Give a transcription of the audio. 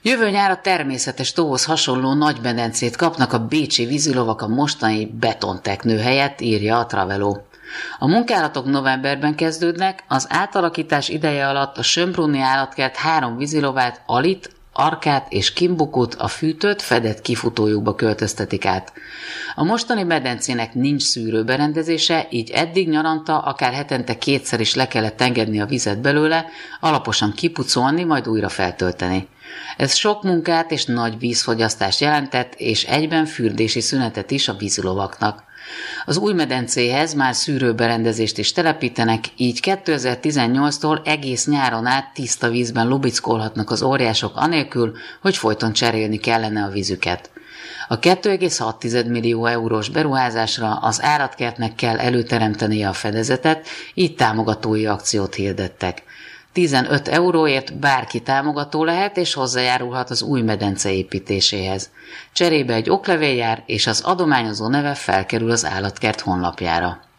Jövő nyár a természetes tóhoz hasonló nagy medencét kapnak a bécsi vízilovak a mostani betonteknő helyett, írja a Travelo. A munkálatok novemberben kezdődnek, az átalakítás ideje alatt a Schönbrunni állatkert 3 vízilovát, Alit, Arkát és Kimbukut a fűtött, fedett kifutójukba költöztetik át. A mostani medencének nincs szűrőberendezése, így eddig nyaranta akár hetente 2-szer is le kellett engedni a vizet belőle, alaposan kipucolni, majd újra feltölteni. Ez sok munkát és nagy vízfogyasztást jelentett, és egyben fürdési szünetet is a vízilovaknak. Az új medencéhez már szűrőberendezést is telepítenek, így 2018-tól egész nyáron át tiszta vízben lubickolhatnak az óriások anélkül, hogy folyton cserélni kellene a vízüket. A 2,6 millió eurós beruházásra az állatkertnek kell előteremtenie a fedezetet, így támogatói akciót hirdettek. 15 euróért bárki támogató lehet és hozzájárulhat az új medence építéséhez. Cserébe egy oklevél jár, és az adományozó neve felkerül az állatkert honlapjára.